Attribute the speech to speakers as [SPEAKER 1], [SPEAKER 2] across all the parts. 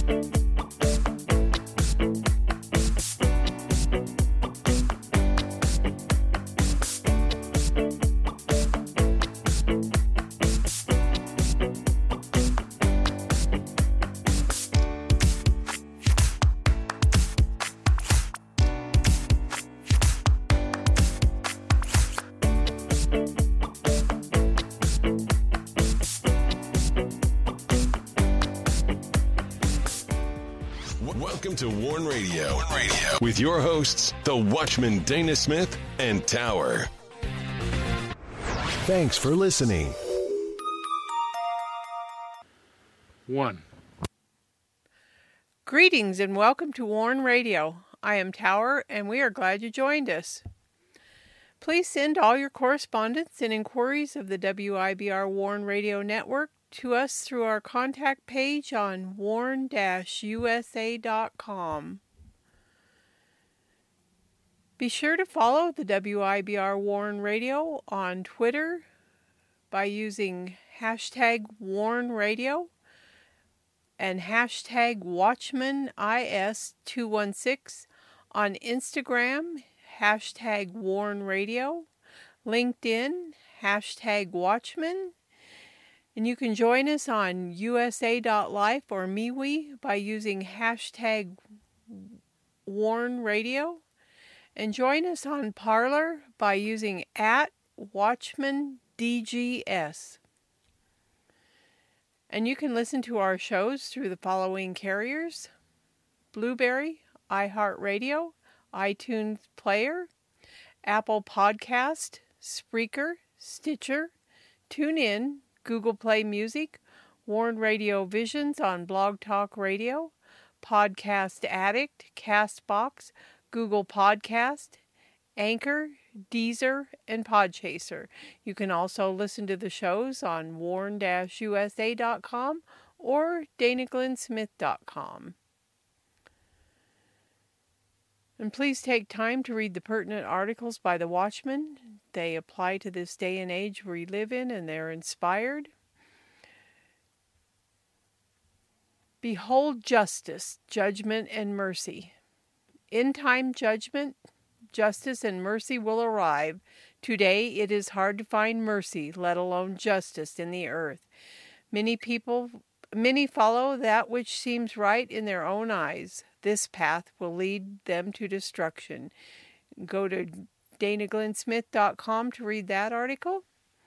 [SPEAKER 1] Welcome to Warn Radio with your hosts, the Watchman Dana Smith and Tower. Thanks for listening.
[SPEAKER 2] 1.
[SPEAKER 3] Greetings and welcome to Warn Radio. I am Tower and we are glad you joined us. Please send all your correspondence and inquiries of the WIBR Warn Radio Network to us through our contact page on warn-usa.com. Be sure to follow the WIBR Warn Radio on Twitter by using hashtag Warn Radio and hashtag WatchmanIS216, on Instagram, hashtag Warn Radio, LinkedIn, hashtag Watchman, and you can join us on USA.life or MeWe by using hashtag Warn Radio, and join us on Parler by using @WatchmanDGS. And you can listen to our shows through the following carriers: Blueberry, iHeartRadio, iTunes Player, Apple Podcast, Spreaker, Stitcher, TuneIn, Google Play Music, Warn Radio Visions on Blog Talk Radio, Podcast Addict, CastBox, Google Podcast, Anchor, Deezer, and Podchaser. You can also listen to the shows on warn-usa.com or danaglennsmith.com. And please take time to read the pertinent articles by the Watchman. They apply to this day and age we live in, and they're inspired. Behold justice, judgment, and mercy. In time judgment, justice, and mercy will arrive. Today it is hard to find mercy, let alone justice, in the earth. Many follow that which seems right in their own eyes. This path will lead them to destruction. Go to danaglennsmith.com to read that article.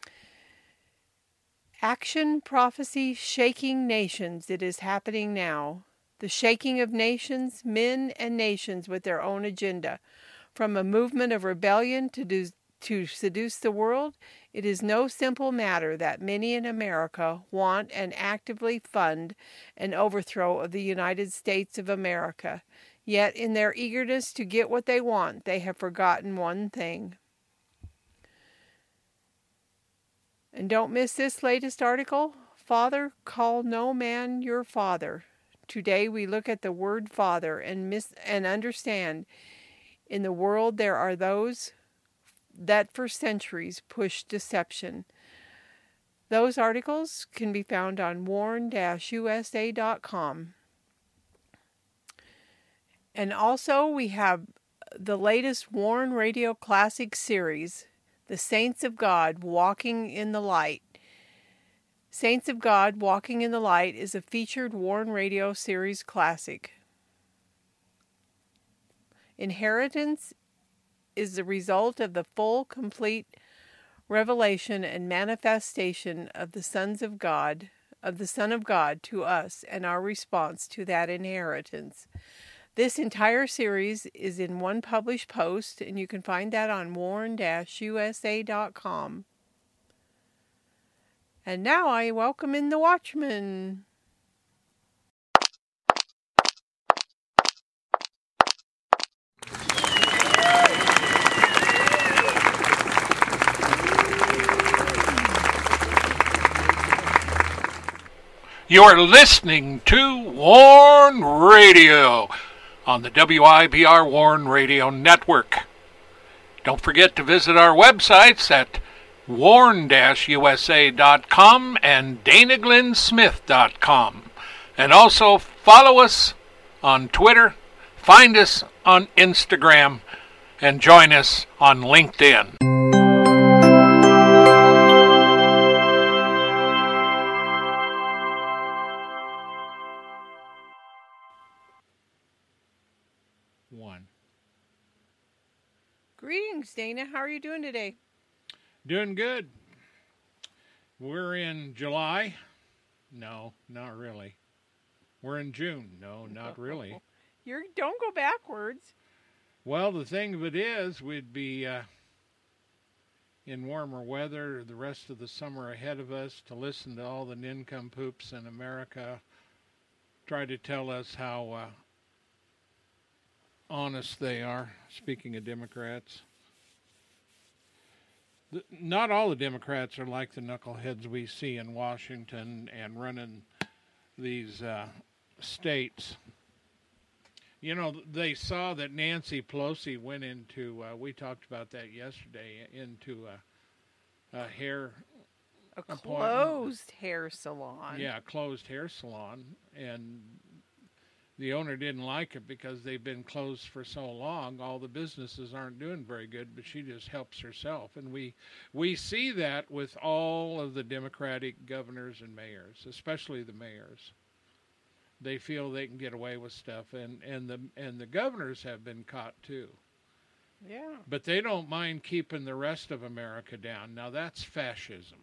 [SPEAKER 3] Action, prophecy, shaking nations. It is happening now. The shaking of nations, men and nations with their own agenda. From a movement of rebellion to seduce the world, it is no simple matter that many in America want and actively fund an overthrow of the United States of America. Yet in their eagerness to get what they want, they have forgotten one thing. And don't miss this latest article. Father, call no man your father. Today we look at the word father and understand in the world there are those that for centuries pushed deception. Those articles can be found on warn-usa.com. And also we have the latest Warn Radio Classic series, The Saints of God Walking in the Light. Saints of God Walking in the Light is a featured Warn Radio series classic. Inheritance is the result of the full, complete revelation and manifestation of the sons of God, of the Son of God to us, and our response to that inheritance. This entire series is in one published post, and you can find that on warn-usa.com. And now I welcome in the Watchman.
[SPEAKER 2] You are listening to Warn Radio on the WIBR Warn Radio Network. Don't forget to visit our websites at warn-usa.com and danaglennsmith.com. And also follow us on Twitter, find us on Instagram, and join us on LinkedIn.
[SPEAKER 3] Greetings, Dana. How are you doing today?
[SPEAKER 2] Doing good. We're in July. No, not really. We're in June. No, not really.
[SPEAKER 3] Don't go backwards.
[SPEAKER 2] Well, the thing of it is, we'd be in warmer weather the rest of the summer ahead of us to listen to all the nincompoops in America try to tell us how honest they are. Speaking of Democrats, not all the Democrats are like the knuckleheads we see in Washington and running these states. You know, they saw that Nancy Pelosi went into, we talked about that yesterday, into a hair
[SPEAKER 3] closed hair salon.
[SPEAKER 2] Yeah, a closed hair salon. And the owner didn't like it because they've been closed for so long. All the businesses aren't doing very good, but she just helps herself. And we see that with all of the Democratic governors and mayors, especially the mayors. They feel they can get away with stuff, and the governors have been caught too.
[SPEAKER 3] Yeah.
[SPEAKER 2] But they don't mind keeping the rest of America down. Now that's fascism.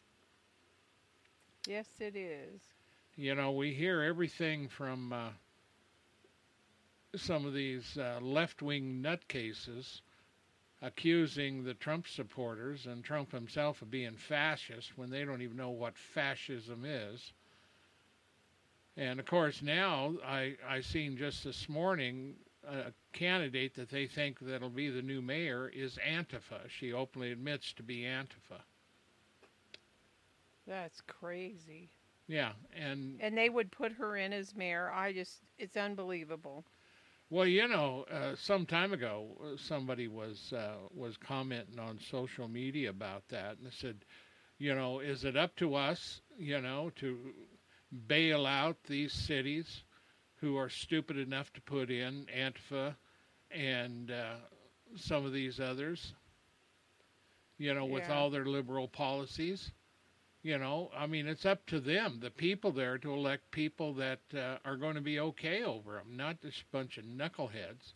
[SPEAKER 3] Yes, it is.
[SPEAKER 2] You know, we hear everything from some of these left-wing nutcases accusing the Trump supporters and Trump himself of being fascist when they don't even know what fascism is. And, of course, now I seen just this morning a candidate that they think that'll be the new mayor is Antifa. She openly admits to be Antifa.
[SPEAKER 3] That's crazy.
[SPEAKER 2] Yeah, and
[SPEAKER 3] they would put her in as mayor. It's unbelievable.
[SPEAKER 2] Well, you know, some time ago, somebody was commenting on social media about that, and they said, you know, is it up to us, you know, to bail out these cities who are stupid enough to put in Antifa and some of these others, you know, with all their liberal policies? You know, I mean, it's up to them, the people there, to elect people that are going to be okay over them, not this bunch of knuckleheads.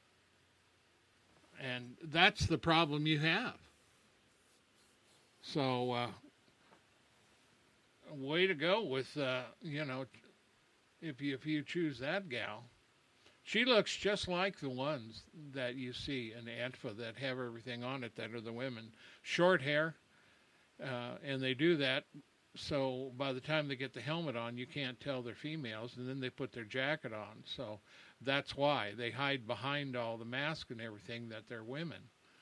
[SPEAKER 2] And that's the problem you have. So, way to go with, you know, if you choose that gal. She looks just like the ones that you see in Antifa that have everything on it that are the women. Short hair. And they do that so by the time they get the helmet on, you can't tell they're females, and then they put their jacket on. So that's why they hide behind all the mask and everything that they're women.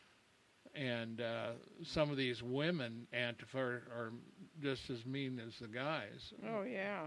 [SPEAKER 2] And some of these women, Antifa, are just as mean as the guys.
[SPEAKER 3] Oh, yeah.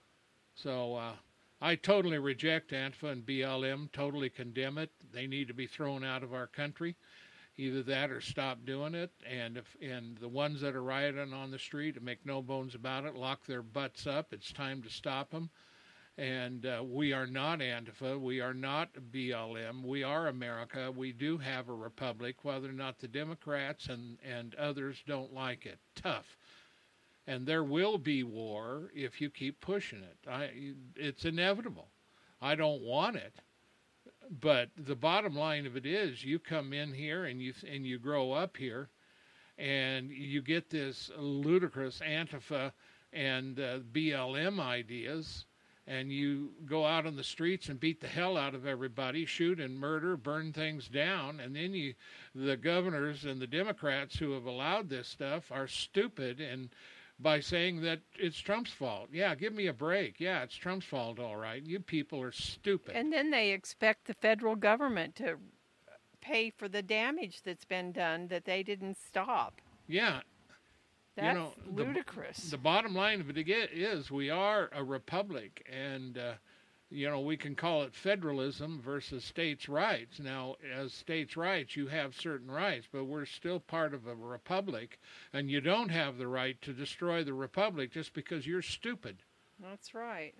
[SPEAKER 2] So I totally reject Antifa and BLM, totally condemn it. They need to be thrown out of our country. Either that or stop doing it, and the ones that are rioting on the street, make no bones about it, lock their butts up. It's time to stop them. And we are not Antifa. We are not BLM. We are America. We do have a republic, whether or not the Democrats and others don't like it. Tough. And there will be war if you keep pushing it. It's inevitable. I don't want it. But the bottom line of it is, you come in here and you grow up here, and you get this ludicrous Antifa and BLM ideas, and you go out on the streets and beat the hell out of everybody, shoot and murder, burn things down, and then the governors and the Democrats who have allowed this stuff are stupid and by saying that it's Trump's fault. Yeah, give me a break. Yeah, it's Trump's fault, all right. You people are stupid.
[SPEAKER 3] And then they expect the federal government to pay for the damage that's been done that they didn't stop.
[SPEAKER 2] Yeah.
[SPEAKER 3] That's ludicrous.
[SPEAKER 2] The bottom line of it is we are a republic, and we can call it federalism versus states' rights. Now, as states' rights, you have certain rights, but we're still part of a republic, and you don't have the right to destroy the republic just because you're stupid.
[SPEAKER 3] That's right.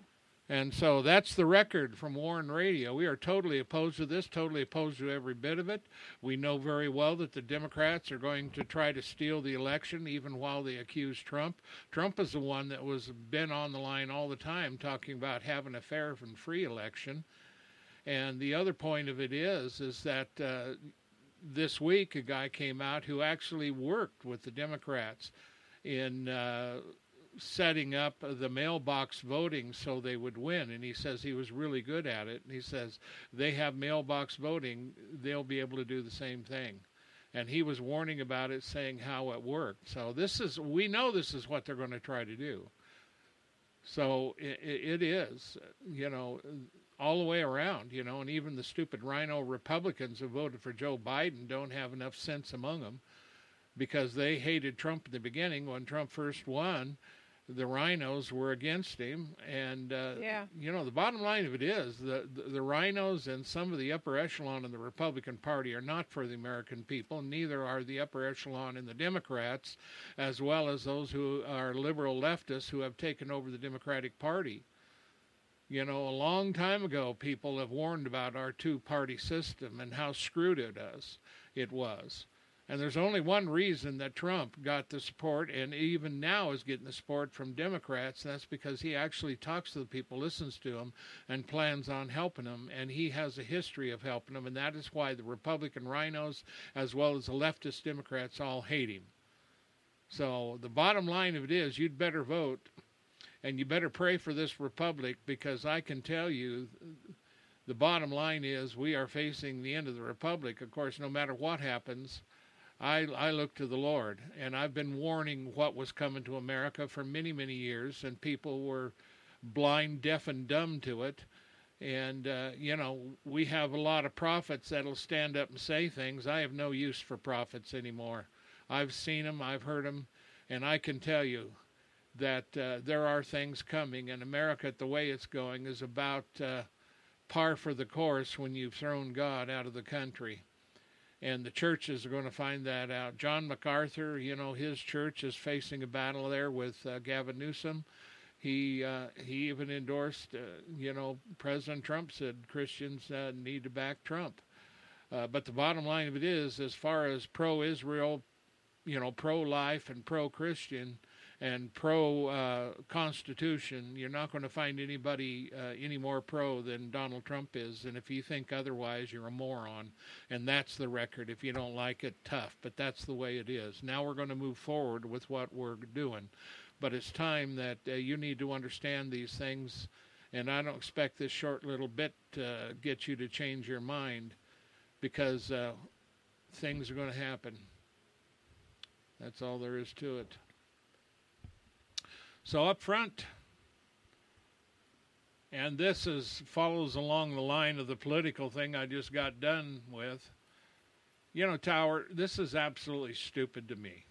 [SPEAKER 2] And so that's the record from Warren Radio. We are totally opposed to this, totally opposed to every bit of it. We know very well that the Democrats are going to try to steal the election, even while they accuse Trump. Trump is the one that was been on the line all the time talking about having a fair and free election. And the other point of it is that this week a guy came out who actually worked with the Democrats in setting up the mailbox voting so they would win. And he says he was really good at it. And he says they have mailbox voting, they'll be able to do the same thing. And he was warning about it, saying how it worked. So we know this is what they're going to try to do. So it is, all the way around, and even the stupid rhino Republicans who voted for Joe Biden don't have enough sense among them, because they hated Trump in the beginning. When Trump first won, the rhinos were against him. And, the bottom line of it is the rhinos and some of the upper echelon in the Republican Party are not for the American people. Neither are the upper echelon in the Democrats, as well as those who are liberal leftists who have taken over the Democratic Party. A long time ago, people have warned about our two-party system and how screwed it was. And there's only one reason that Trump got the support, and even now is getting the support from Democrats, and that's because he actually talks to the people, listens to them, and plans on helping them, and he has a history of helping them, and that is why the Republican rhinos, as well as the leftist Democrats, all hate him. So the bottom line of it is, you'd better vote, and you better pray for this republic, because I can tell you, the bottom line is we are facing the end of the republic. Of course, no matter what happens, I look to the Lord, and I've been warning what was coming to America for many, many years, and people were blind, deaf, and dumb to it. And, we have a lot of prophets that'll stand up and say things. I have no use for prophets anymore. I've seen them, I've heard them, and I can tell you that there are things coming, and America, the way it's going, is about par for the course when you've thrown God out of the country. And the churches are going to find that out. John MacArthur, his church is facing a battle there with Gavin Newsom. He even endorsed, President Trump said Christians need to back Trump. But the bottom line of it is, as far as pro-Israel, pro-life and pro-Christian and pro-Constitution, you're not going to find anybody any more pro than Donald Trump is. And if you think otherwise, you're a moron. And that's the record. If you don't like it, tough. But that's the way it is. Now we're going to move forward with what we're doing. But it's time that you need to understand these things. And I don't expect this short little bit to get you to change your mind, because things are going to happen. That's all there is to it. So up front, and this follows along the line of the political thing I just got done with. Tower, this is absolutely stupid to me.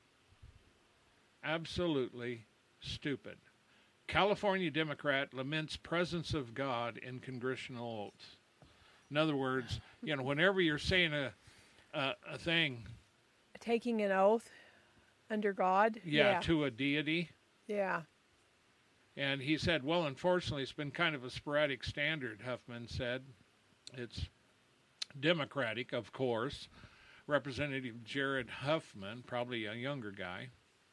[SPEAKER 2] Absolutely stupid. California Democrat laments presence of God in congressional oaths. In other words, whenever you're saying a thing,
[SPEAKER 3] taking an oath under God,
[SPEAKER 2] to a deity.
[SPEAKER 3] Yeah.
[SPEAKER 2] And he said, well, unfortunately, it's been kind of a sporadic standard, Huffman said. It's Democratic, of course. Representative Jared Huffman, probably a younger guy,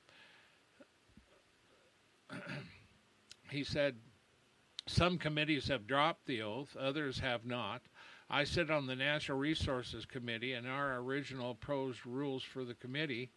[SPEAKER 2] he said, some committees have dropped the oath, others have not. I sit on the Natural Resources Committee, and our original proposed rules for the committee,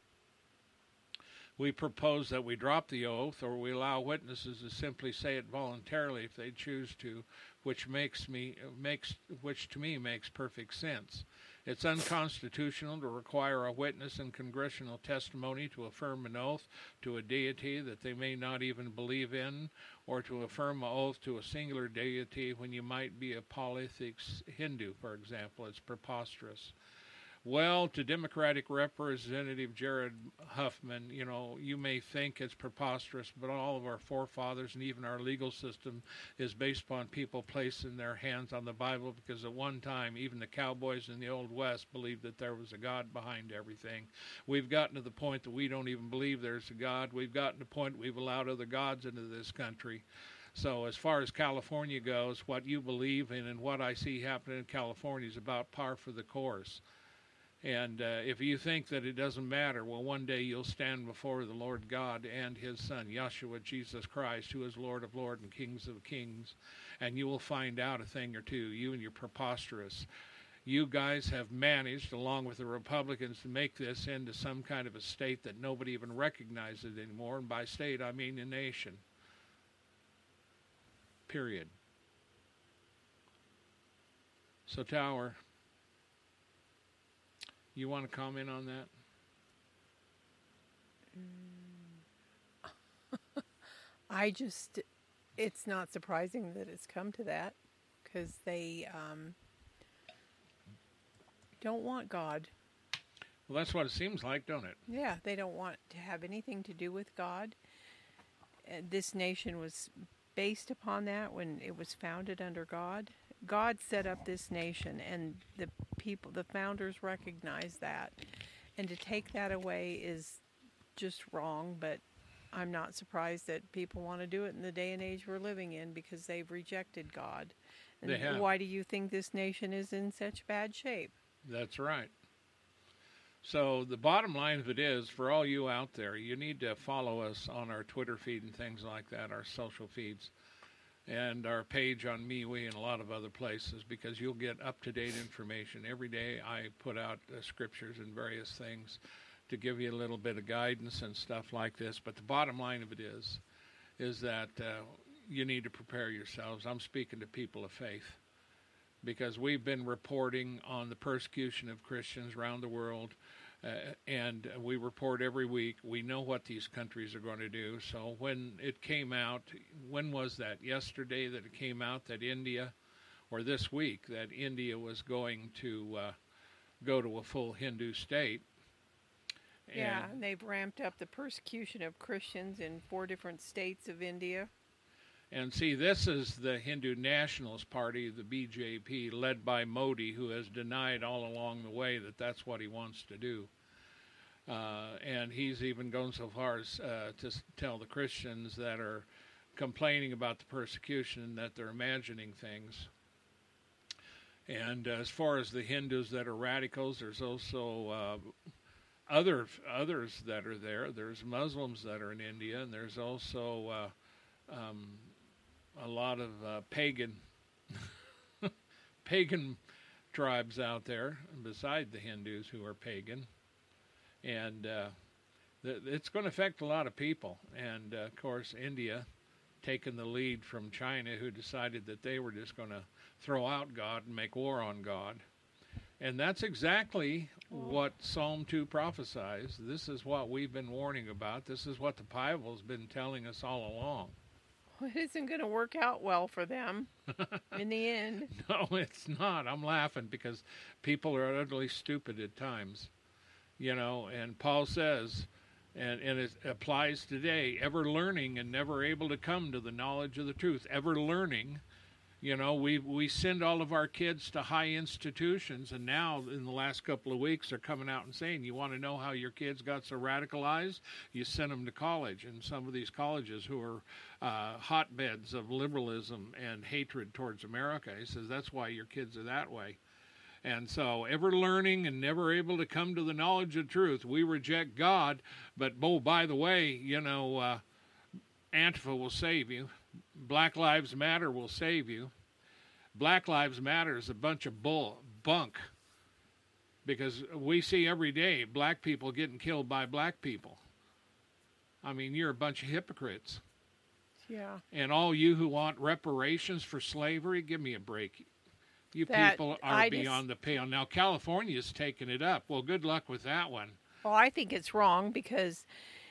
[SPEAKER 2] we propose that we drop the oath, or we allow witnesses to simply say it voluntarily if they choose to, which to me makes perfect sense. It's unconstitutional to require a witness in congressional testimony to affirm an oath to a deity that they may not even believe in, or to affirm an oath to a singular deity when you might be a polytheistic Hindu, for example. It's preposterous. Well, to Democratic Representative Jared Huffman, you may think it's preposterous, but all of our forefathers and even our legal system is based upon people placing their hands on the Bible, because at one time, even the cowboys in the Old West believed that there was a God behind everything. We've gotten to the point that we don't even believe there's a God. We've gotten to the point we've allowed other gods into this country. So as far as California goes, what you believe in and what I see happening in California is about par for the course. And if you think that it doesn't matter, well, one day you'll stand before the Lord God and his Son, Yeshua, Jesus Christ, who is Lord of Lords and Kings of Kings, and you will find out a thing or two, you and your preposterous. You guys have managed, along with the Republicans, to make this into some kind of a state that nobody even recognizes anymore, and by state I mean a nation. Period. So, Tower, you want to comment on that?
[SPEAKER 3] It's not surprising that it's come to that, because they don't want God.
[SPEAKER 2] Well, that's what it seems like, don't it?
[SPEAKER 3] Yeah, they don't want to have anything to do with God. This nation was based upon that when it was founded under God. God set up this nation, and the founders recognized that. And to take that away is just wrong, but I'm not surprised that people want to do it in the day and age we're living in, because they've rejected God. And
[SPEAKER 2] they have.
[SPEAKER 3] Why do you think this nation is in such bad shape?
[SPEAKER 2] That's right. So the bottom line of it is, for all you out there, you need to follow us on our Twitter feed and things like that, our social feeds, and our page on MeWe and a lot of other places, because you'll get up-to-date information. Every day I put out scriptures and various things to give you a little bit of guidance and stuff like this. But the bottom line of it is that you need to prepare yourselves. I'm speaking to people of faith, because we've been reporting on the persecution of Christians around the world, and we report every week. We know what these countries are going to do. So when it came out, when was that? Yesterday that it came out that India, or this week, that India was going to go to a full Hindu state.
[SPEAKER 3] And they've ramped up the persecution of Christians in 4 different states of India.
[SPEAKER 2] And see, this is the Hindu Nationalist Party, the BJP, led by Modi, who has denied all along the way that that's what he wants to do. And he's even gone so far as to tell the Christians that are complaining about the persecution that they're imagining things. And as far as the Hindus that are radicals, there's also others that are there. There's Muslims that are in India, and there's also a lot of pagan tribes out there beside the Hindus who are pagan, and it's going to affect a lot of people. And of course, India taking the lead from China, who decided that they were just going to throw out God and make war on God. And that's exactly what Psalm 2 prophesies. This is what we've been warning about. This is what the Bible's been telling us all along.
[SPEAKER 3] Well, it isn't going to work out well for them in the end.
[SPEAKER 2] No, it's not. I'm laughing because people are utterly stupid at times. You know, and Paul says, and it applies today, ever learning and never able to come to the knowledge of the truth. Ever learning. You know, we send all of our kids to high institutions, and now in the last couple of weeks they're coming out and saying, you want to know how your kids got so radicalized? You send them to college, and some of these colleges who are hotbeds of liberalism and hatred towards America. He says that's why your kids are that way. And so, ever learning and never able to come to the knowledge of truth. We reject God, but oh, by the way, you know, Antifa will save you. Black Lives Matter will save you. Black Lives Matter is a bunch of bunk, because we see every day black people getting killed by black people. I mean, you're a bunch of hypocrites.
[SPEAKER 3] Yeah.
[SPEAKER 2] And all you who want reparations for slavery, give me a break. You people are beyond the pale. Now, California's taking it up. Well, good luck with that one.
[SPEAKER 3] Well, I think it's wrong because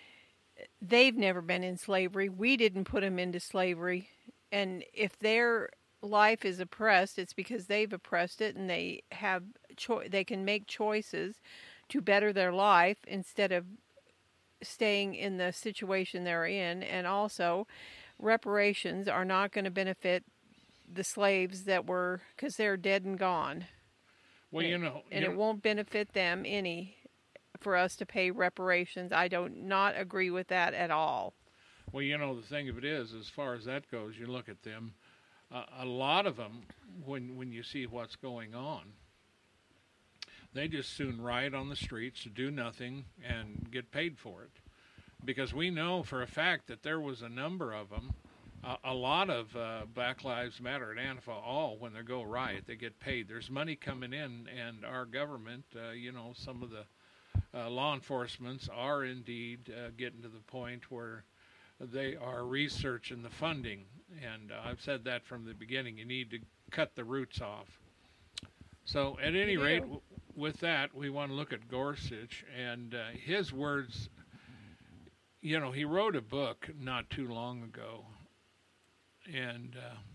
[SPEAKER 3] they've never been in slavery. We didn't put them into slavery. And if their life is oppressed, it's because they've oppressed it, and they have they can make choices to better their life instead of staying in the situation they're in. And also, reparations are not going to benefit the slaves that were, because they're dead and gone.
[SPEAKER 2] Well,
[SPEAKER 3] and it won't benefit them any for us to pay reparations. I don't not agree with that at all.
[SPEAKER 2] Well, the thing of it is, as far as that goes, you look at them, a lot of them, when you see what's going on, they just soon riot on the streets to do nothing and get paid for it. Because we know for a fact that there was a number of them, a lot of Black Lives Matter and Antifa, all when they go riot, they get paid. There's money coming in, and our government, some of the law enforcements are indeed getting to the point where they are researching the funding. And I've said that from the beginning. You need to cut the roots off. So at any rate, with that, we want to look at Gorsuch and his words. He wrote a book not too long ago, and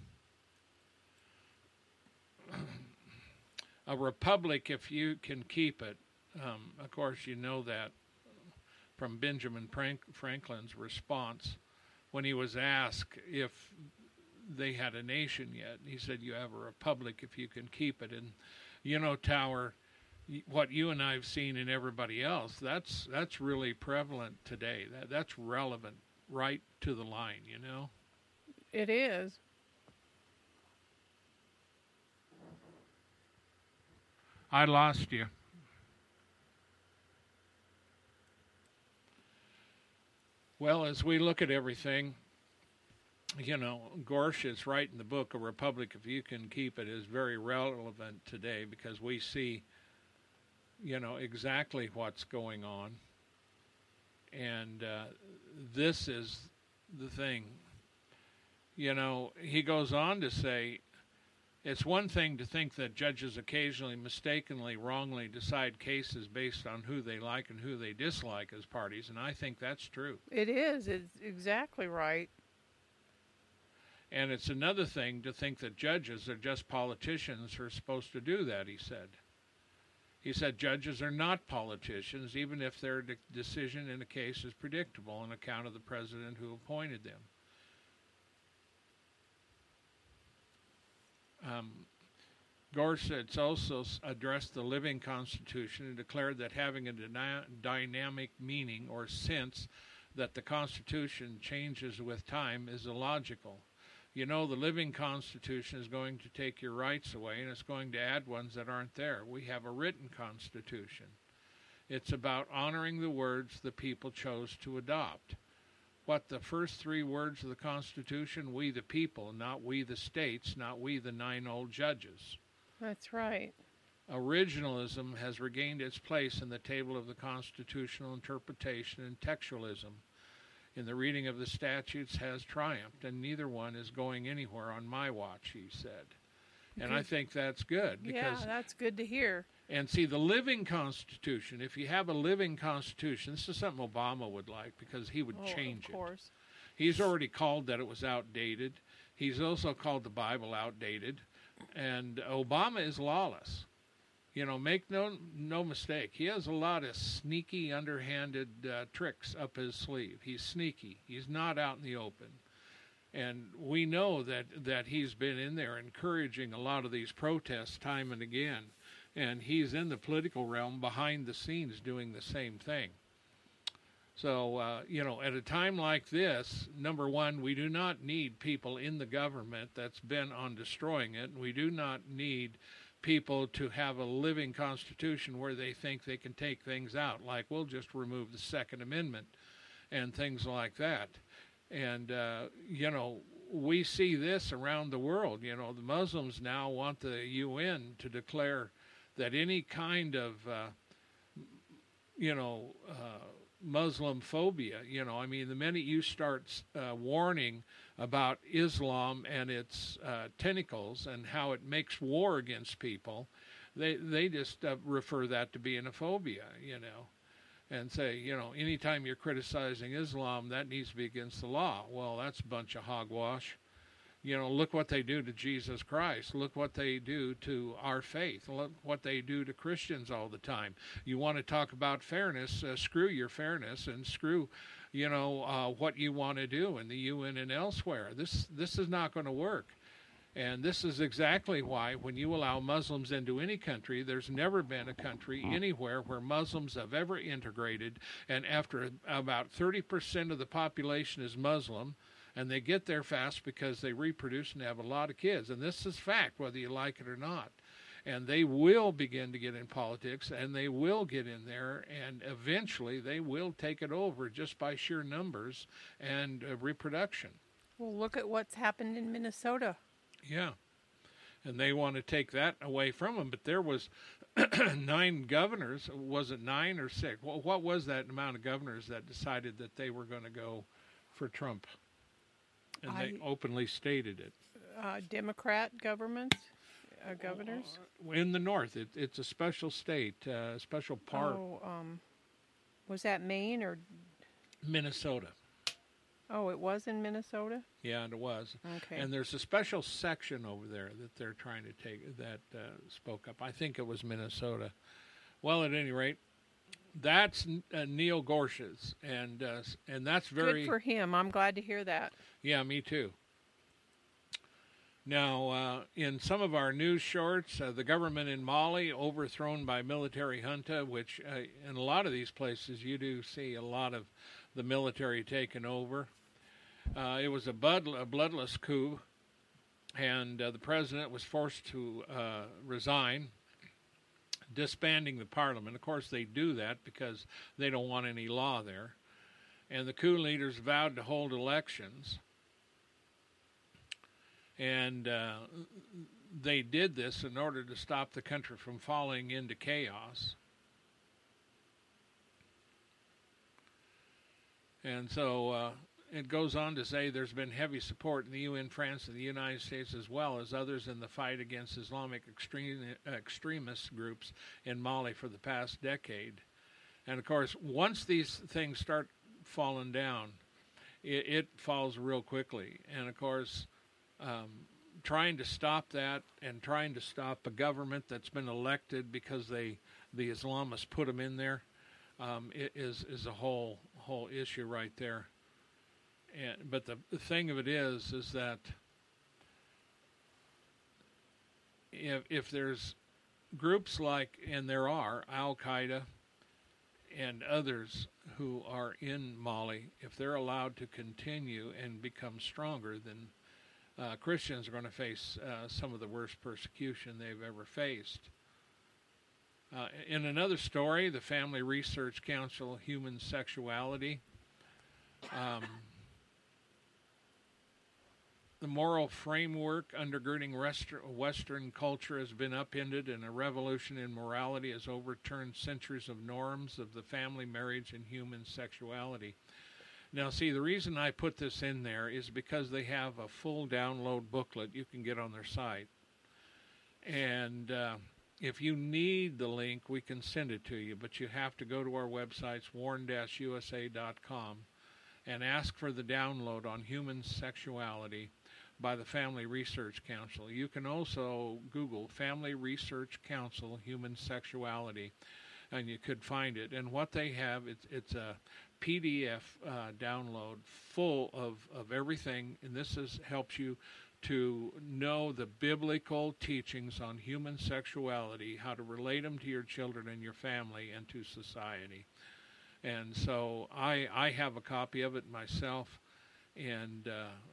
[SPEAKER 2] a republic, if you can keep it. Of course, you know that from Benjamin Franklin's response when he was asked if they had a nation yet. He said, "You have a republic if you can keep it." And Tower, what you and I have seen and everybody else, that's really prevalent today. That's relevant right to the line,
[SPEAKER 3] It is.
[SPEAKER 2] I lost you. Well, as we look at everything, Gorsuch is right in the book, A Republic, If You Can Keep It, is very relevant today because we see, exactly what's going on. And this is the thing. He goes on to say, it's one thing to think that judges occasionally mistakenly, wrongly decide cases based on who they like and who they dislike as parties, and I think that's true.
[SPEAKER 3] It is. It's exactly right.
[SPEAKER 2] And it's another thing to think that judges are just politicians who are supposed to do that, he said. He said judges are not politicians, even if their decision in a case is predictable on account of the president who appointed them. Gorsuch also addressed the living Constitution and declared that having a dynamic meaning or sense that the Constitution changes with time is illogical. The living Constitution is going to take your rights away, and it's going to add ones that aren't there. We have a written Constitution. It's about honoring the words the people chose to adopt. What the first three words of the Constitution? We the people, not we the states, not we the 9 old judges.
[SPEAKER 3] That's right.
[SPEAKER 2] Originalism has regained its place in the table of the constitutional interpretation, and textualism in the reading of the statutes has triumphed, and neither one is going anywhere on my watch, he said. And I think that's good. Because,
[SPEAKER 3] yeah, that's good to hear.
[SPEAKER 2] And see, the living Constitution, if you have a living Constitution, this is something Obama would like because he would change it.
[SPEAKER 3] Of course.
[SPEAKER 2] He's already called that it was outdated. He's also called the Bible outdated. And Obama is lawless. Make no mistake. He has a lot of sneaky, underhanded tricks up his sleeve. He's sneaky. He's not out in the open. And we know that he's been in there encouraging a lot of these protests time and again. And he's in the political realm behind the scenes doing the same thing. So, at a time like this, number one, we do not need people in the government that's bent on destroying it. We do not need people to have a living constitution where they think they can take things out, like we'll just remove the Second Amendment and things like that. And, we see this around the world. The Muslims now want the UN to declare that any kind of, Muslim phobia, the minute you start warning about Islam and its tentacles and how it makes war against people, they just refer that to being a phobia, and say, anytime you're criticizing Islam, that needs to be against the law. Well, that's a bunch of hogwash. Look what they do to Jesus Christ. Look what they do to our faith. Look what they do to Christians all the time. You want to talk about fairness, screw your fairness and screw, what you want to do in the UN and elsewhere. This is not going to work. And this is exactly why when you allow Muslims into any country, there's never been a country anywhere where Muslims have ever integrated. And after about 30% of the population is Muslim, and they get there fast because they reproduce and have a lot of kids. And this is fact, whether you like it or not. And they will begin to get in politics, and they will get in there, and eventually they will take it over just by sheer numbers and reproduction.
[SPEAKER 3] Well, look at what's happened in Minnesota.
[SPEAKER 2] Yeah, and they want to take that away from them. But there was 9 governors. Was it 9 or 6? What was that amount of governors that decided that they were going to go for Trump? And they openly stated it.
[SPEAKER 3] Democrat governors?
[SPEAKER 2] In the North. It's a special state, special part.
[SPEAKER 3] Was that Maine or?
[SPEAKER 2] Minnesota.
[SPEAKER 3] Oh, it was in Minnesota?
[SPEAKER 2] Yeah, and it was.
[SPEAKER 3] Okay.
[SPEAKER 2] And there's a special section over there that they're trying to take that spoke up. I think it was Minnesota. Well, at any rate, that's Neil Gorsuch's, and that's very
[SPEAKER 3] good for him. I'm glad to hear that.
[SPEAKER 2] Yeah, me too. Now, in some of our news shorts, the government in Mali overthrown by military junta, which in a lot of these places you do see a lot of the military taken over. It was a bloodless coup, and the president was forced to resign, disbanding the parliament. Of course, they do that because they don't want any law there. And the coup leaders vowed to hold elections. And they did this in order to stop the country from falling into chaos. And so it goes on to say there's been heavy support in the UN, France, and the United States, as well as others in the fight against Islamic extremist groups in Mali for the past decade. And, of course, once these things start falling down, it falls real quickly. And, of course, trying to stop that and trying to stop a government that's been elected because the Islamists put them in there is a whole issue right there. But the thing of it is that if there's groups like, and there are, Al-Qaeda and others who are in Mali, if they're allowed to continue and become stronger, then Christians are going to face some of the worst persecution they've ever faced. In another story, the Family Research Council, Human Sexuality, the moral framework undergirding Western culture has been upended, and a revolution in morality has overturned centuries of norms of the family, marriage, and human sexuality. Now, see, the reason I put this in there is because they have a full download booklet you can get on their site. And if you need the link, we can send it to you, but you have to go to our websites, warn-usa.com, and ask for the download on human sexuality by the Family Research Council. You can also Google Family Research Council Human Sexuality, and you could find it. And what they have, it's a PDF download full of everything, and this helps you to know the biblical teachings on human sexuality, how to relate them to your children and your family and to society. And so I have a copy of it myself, and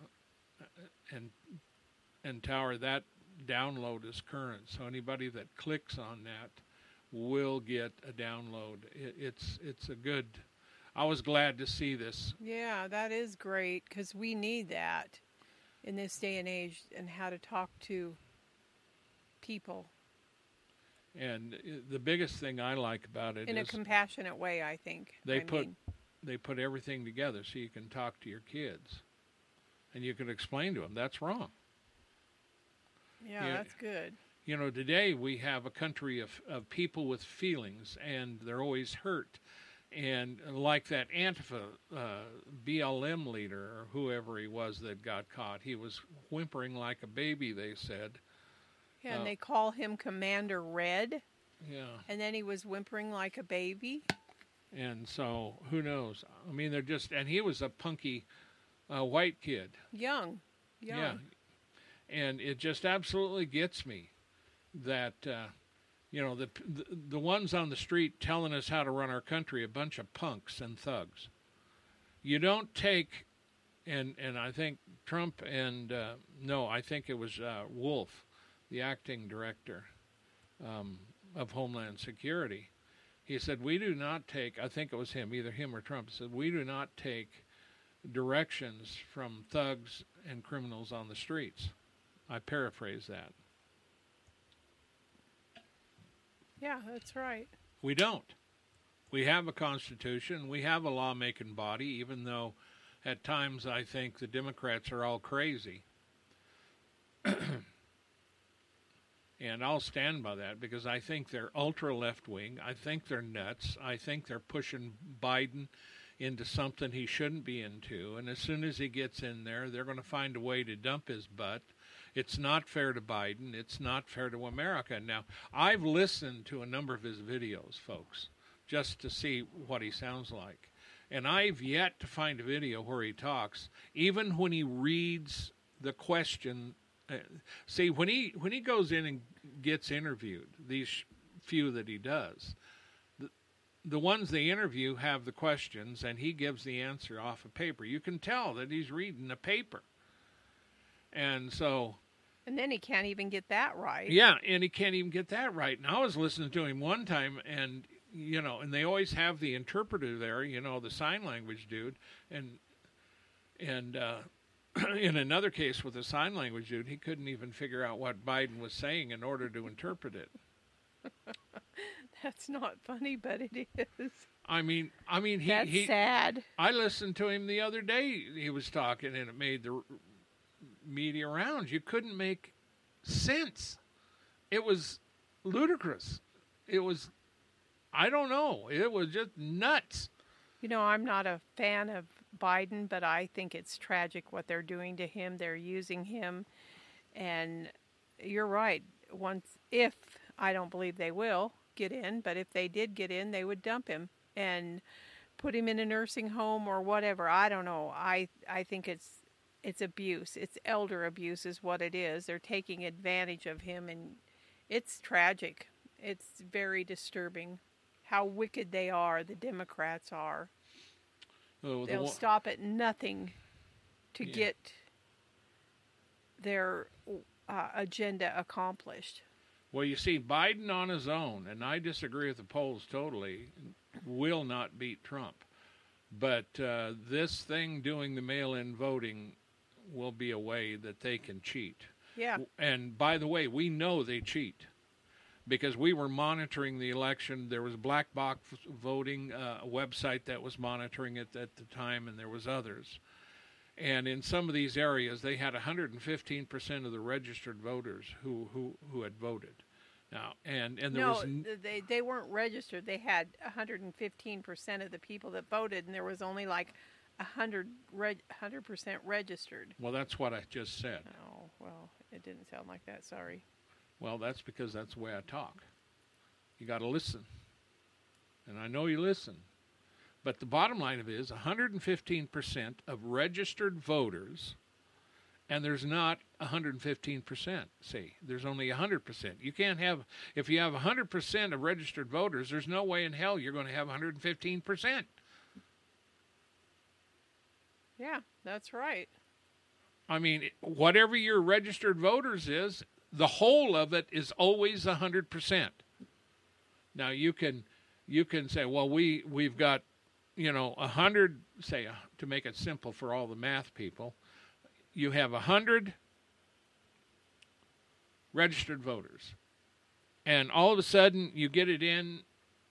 [SPEAKER 2] Tower, that download is current. So anybody that clicks on that will get a download. It's a good. I was glad to see this.
[SPEAKER 3] Yeah, that is great, because we need that in this day and age, and how to talk to people.
[SPEAKER 2] And the biggest thing I like about it
[SPEAKER 3] in
[SPEAKER 2] is
[SPEAKER 3] a compassionate way, I think.
[SPEAKER 2] They put everything together so you can talk to your kids, and you can explain to them that's wrong.
[SPEAKER 3] Yeah, that's good.
[SPEAKER 2] You know, today we have a country of people with feelings, and they're always hurt. And like that Antifa BLM leader, or whoever he was that got caught, he was whimpering like a baby, they said.
[SPEAKER 3] Yeah, and they call him Commander Red.
[SPEAKER 2] Yeah. And
[SPEAKER 3] then he was whimpering like a baby.
[SPEAKER 2] And so, who knows? I mean, and he was a punky white kid.
[SPEAKER 3] Young.
[SPEAKER 2] Yeah. And it just absolutely gets me that, the ones on the street telling us how to run our country, a bunch of punks and thugs. You don't take, and I think Trump and, I think it was Wolf, the acting director of Homeland Security. He said, we do not take, I think it was him, either him or Trump, said, we do not take directions from thugs and criminals on the streets. I paraphrase that.
[SPEAKER 3] Yeah, that's right.
[SPEAKER 2] We don't. We have a constitution. We have a lawmaking body, even though at times I think the Democrats are all crazy. And I'll stand by that because I think they're ultra left-wing. I think they're nuts. I think they're pushing Biden into something he shouldn't be into. And as soon as he gets in there, they're going to find a way to dump his butt. It's not fair to Biden. It's not fair to America. Now, I've listened to a number of his videos, folks, just to see what he sounds like. And I've yet to find a video where he talks, even when he reads the question. See, when he goes in and gets interviewed, these few that he does, the ones they interview have the questions, and he gives the answer off of paper. You can tell that he's reading a paper. And so...
[SPEAKER 3] And then he can't even get that right.
[SPEAKER 2] Yeah, and he can't even get that right. And I was listening to him one time, and, and they always have the interpreter there, the sign language dude. And in another case with the sign language dude, he couldn't even figure out what Biden was saying in order to interpret it.
[SPEAKER 3] That's not funny, but it is.
[SPEAKER 2] I mean,
[SPEAKER 3] That's sad.
[SPEAKER 2] I listened to him the other day. He was talking, and it made the media rounds. You couldn't make sense. It was ludicrous. It was, I don't know. It was just nuts.
[SPEAKER 3] I'm not a fan of Biden, but I think it's tragic what they're doing to him. They're using him. And you're right. If I don't believe they will get in, but if they did get in, they would dump him and put him in a nursing home or whatever. I don't know. I think it's abuse. It's elder abuse is what it is. They're taking advantage of him, and it's tragic. It's very disturbing how wicked they are, the Democrats are. They'll stop at nothing to get their agenda accomplished.
[SPEAKER 2] Well, you see, Biden on his own, and I disagree with the polls totally, will not beat Trump. But this thing doing the mail-in voting will be a way that they can cheat.
[SPEAKER 3] Yeah.
[SPEAKER 2] And by the way, we know they cheat because we were monitoring the election. There was Black Box Voting, a website that was monitoring it at the time, and there was others. And in some of these areas, they had 115% of the registered voters who had voted. Now, and there
[SPEAKER 3] they weren't registered. They had 115% of the people that voted, and there was only like 100% registered.
[SPEAKER 2] Well, that's what I just said.
[SPEAKER 3] Oh, well, it didn't sound like that. Sorry.
[SPEAKER 2] Well, that's because that's the way I talk. You got to listen, and I know you listen. But the bottom line of it is 115% of registered voters, and there's not 115%. See, there's only 100%. You can't have, if you have 100% of registered voters, there's no way in hell you're going to have 115%.
[SPEAKER 3] Yeah, that's right.
[SPEAKER 2] I mean, whatever your registered voters is, the whole of it is always 100%. Now, you can say, well, we've got, 100, say, to make it simple for all the math people, you have 100 registered voters. And all of a sudden, you get it in,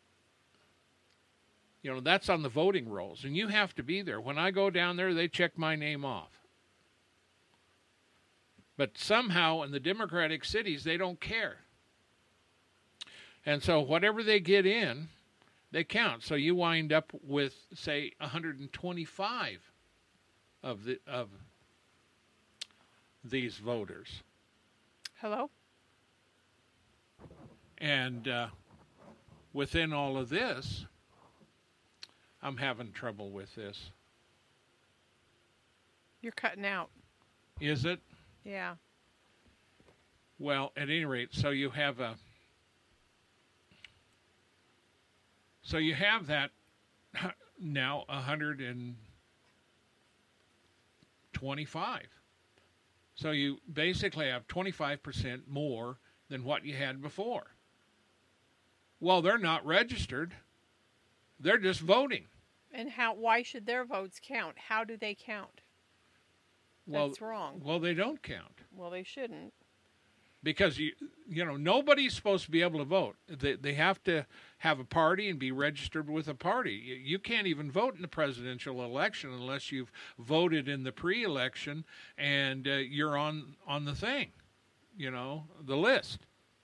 [SPEAKER 2] that's on the voting rolls. And you have to be there. When I go down there, they check my name off. But somehow, in the Democratic cities, they don't care. And so whatever they get in, they count. So you wind up with, say, 125 of these voters.
[SPEAKER 3] Hello?
[SPEAKER 2] And within all of this, I'm having trouble with this.
[SPEAKER 3] You're cutting out.
[SPEAKER 2] Is it?
[SPEAKER 3] Yeah.
[SPEAKER 2] Well, at any rate, so you have that now 125. So you basically have 25% more than what you had before. Well, they're not registered. They're just voting.
[SPEAKER 3] And why should their votes count? How do they count? That's wrong.
[SPEAKER 2] Well, they don't count.
[SPEAKER 3] Well, they shouldn't.
[SPEAKER 2] Because, nobody's supposed to be able to vote. They have to have a party and be registered with a party. You can't even vote in the presidential election unless you've voted in the pre-election and you're on the thing, the list.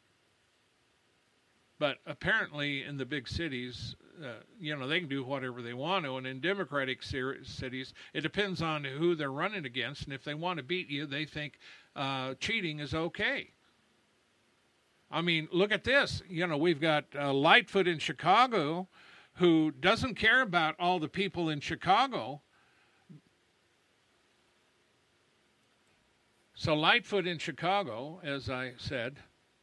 [SPEAKER 2] But apparently in the big cities, they can do whatever they want to. And in Democratic cities, it depends on who they're running against. And if they want to beat you, they think cheating is okay. I mean, look at this. We've got Lightfoot in Chicago who doesn't care about all the people in Chicago. So Lightfoot in Chicago, as I said,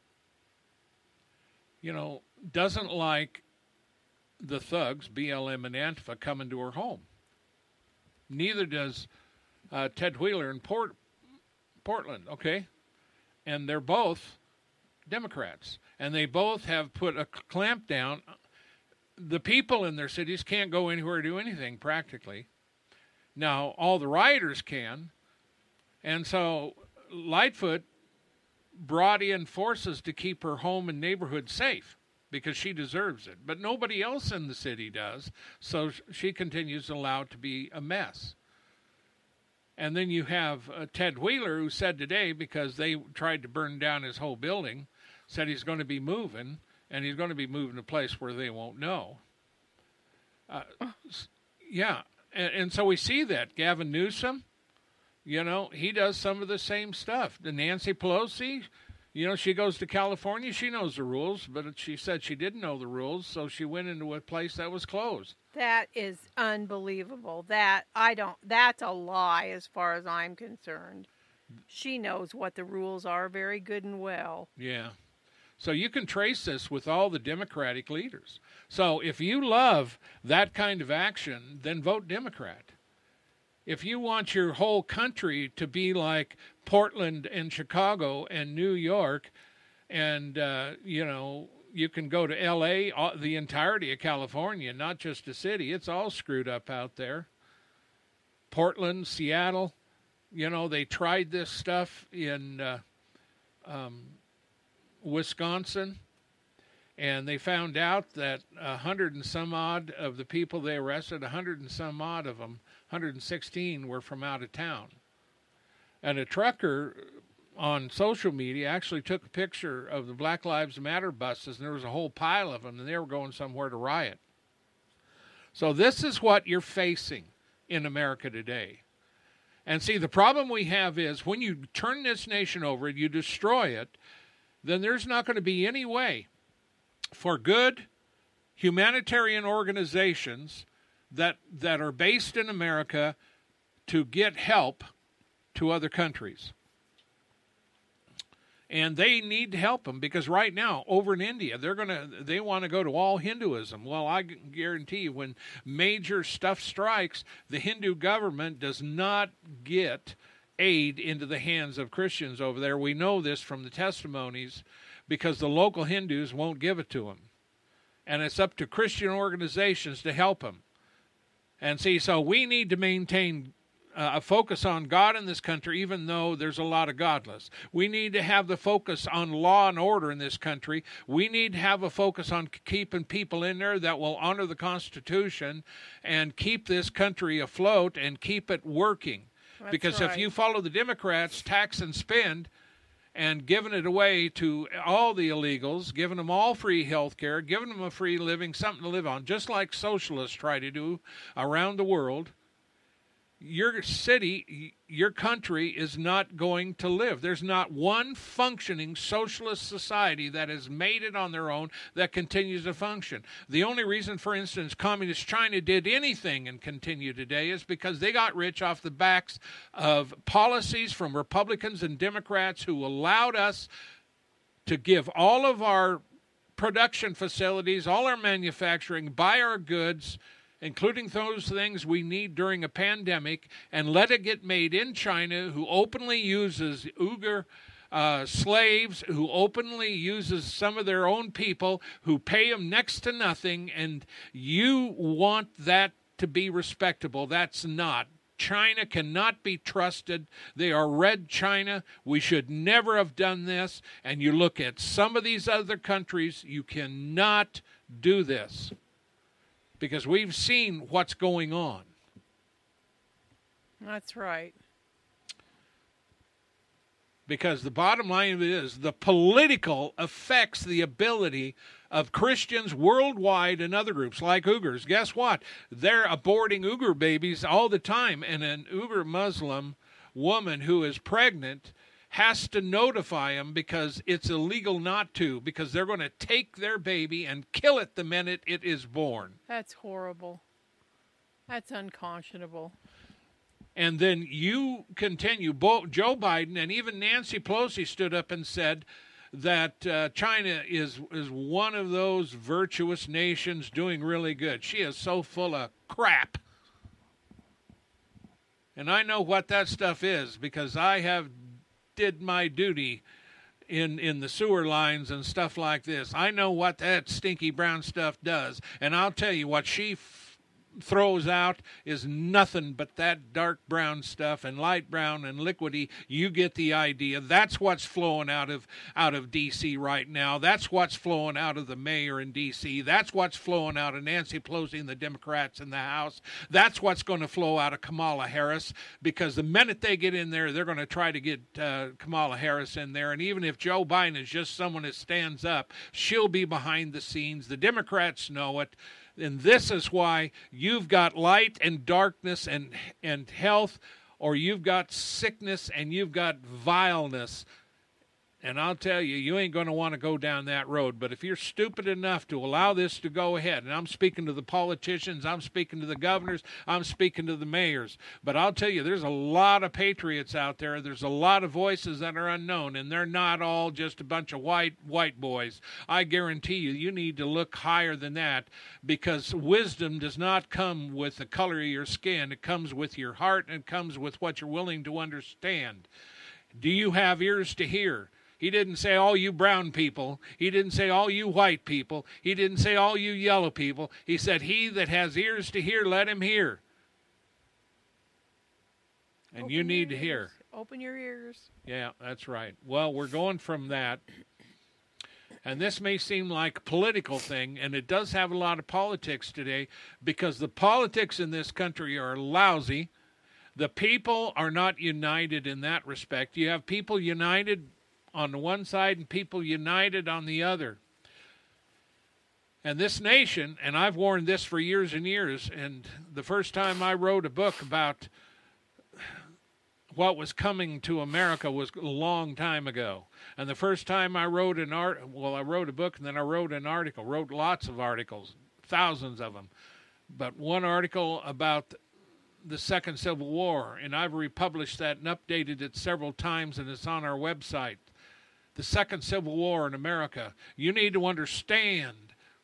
[SPEAKER 2] doesn't like the thugs, BLM and Antifa, coming to her home. Neither does Ted Wheeler in Portland, okay? And they're both Democrats. And they both have put a clamp down. The people in their cities can't go anywhere or do anything, practically. Now, all the rioters can. And so Lightfoot brought in forces to keep her home and neighborhood safe because she deserves it. But nobody else in the city does, so she continues allowed to be a mess. And then you have Ted Wheeler, who said today, because they tried to burn down his whole building, said he's going to be moving, and he's going to be moving to a place where they won't know. Yeah, and so we see that. Gavin Newsom, he does some of the same stuff. The Nancy Pelosi, she goes to California. She knows the rules, but she said she didn't know the rules, so she went into a place that was closed.
[SPEAKER 3] That is unbelievable. That's a lie as far as I'm concerned. She knows what the rules are very good and well.
[SPEAKER 2] Yeah. So you can trace this with all the Democratic leaders. So if you love that kind of action, then vote Democrat. If you want your whole country to be like Portland and Chicago and New York, and, you can go to L.A., the entirety of California, not just a city. It's all screwed up out there. Portland, Seattle, they tried this stuff in Wisconsin, and they found out that 100 and some odd of the people they arrested, 100 and some odd of them, 116 were from out of town. And a trucker on social media actually took a picture of the Black Lives Matter buses, and there was a whole pile of them, and they were going somewhere to riot. So this is what you're facing in America today. And see, the problem we have is when you turn this nation over and you destroy it, then there's not going to be any way for good humanitarian organizations that are based in America to get help to other countries. And they need to help them because right now, over in India, they want to go to all Hinduism. Well, I guarantee you, when major stuff strikes, the Hindu government does not get aid into the hands of Christians over there. We know this from the testimonies because the local Hindus won't give it to them. And it's up to Christian organizations to help them. And see, so we need to maintain a focus on God in this country, even though there's a lot of godless. We need to have the focus on law and order in this country. We need to have a focus on keeping people in there that will honor the Constitution and keep this country afloat and keep it working.
[SPEAKER 3] That's
[SPEAKER 2] because
[SPEAKER 3] right.
[SPEAKER 2] If you follow the Democrats, tax and spend, and giving it away to all the illegals, giving them all free health care, giving them a free living, something to live on, just like socialists try to do around the world, your city, your country is not going to live. There's not one functioning socialist society that has made it on their own that continues to function. The only reason, for instance, Communist China did anything and continue today is because they got rich off the backs of policies from Republicans and Democrats who allowed us to give all of our production facilities, all our manufacturing, buy our goods, including those things we need during a pandemic, and let it get made in China, who openly uses Uyghur slaves, who openly uses some of their own people, who pay them next to nothing, and you want that to be respectable. That's not. China cannot be trusted. They are red China. We should never have done this. And you look at some of these other countries, you cannot do this because we've seen what's going on.
[SPEAKER 3] That's right.
[SPEAKER 2] Because the bottom line of it is the political affects the ability of Christians worldwide and other groups like Uyghurs. Guess what? They're aborting Uyghur babies all the time, and an Uyghur Muslim woman who is pregnant has to notify them because it's illegal not to, because they're going to take their baby and kill it the minute it is born.
[SPEAKER 3] That's horrible. That's unconscionable.
[SPEAKER 2] And then you continue. Joe Biden and even Nancy Pelosi stood up and said that China is one of those virtuous nations doing really good. She is so full of crap. And I know what that stuff is because I have did my duty in the sewer lines and stuff like this. I know what that stinky brown stuff does. And I'll tell you what she throws out is nothing but that dark brown stuff and light brown and liquidy. You get the idea. That's what's flowing out of D.C. right now. That's what's flowing out of the mayor in D.C. That's what's flowing out of Nancy Pelosi and the Democrats in the House. That's what's going to flow out of Kamala Harris, because the minute they get in there, they're going to try to get Kamala Harris in there. And even if Joe Biden is just someone that stands up, she'll be behind the scenes. The Democrats know it. And this is why you've got light and darkness and health, or you've got sickness and you've got vileness. And I'll tell you, you ain't going to want to go down that road. But if you're stupid enough to allow this to go ahead, and I'm speaking to the politicians, I'm speaking to the governors, I'm speaking to the mayors. But I'll tell you, there's a lot of patriots out there. There's a lot of voices that are unknown, and they're not all just a bunch of white boys. I guarantee you, you need to look higher than that, because wisdom does not come with the color of your skin. It comes with your heart, and it comes with what you're willing to understand. Do you have ears to hear? He didn't say all you brown people. He didn't say all you white people. He didn't say all you yellow people. He said, he that has ears to hear, let him hear. And you need to hear.
[SPEAKER 3] Open your ears.
[SPEAKER 2] Yeah, that's right. Well, we're going from that. And this may seem like a political thing, and it does have a lot of politics today, because the politics in this country are lousy. The people are not united in that respect. You have people united on the one side and people united on the other. And this nation, and I've warned this for years and years, and the first time I wrote a book about what was coming to America was a long time ago. And the first time I wrote I wrote a book, and then I wrote an article, wrote lots of articles, thousands of them. But one article about the Second Civil War, and I've republished that and updated it several times, and it's on our website. The Second Civil War in America. You need to understand.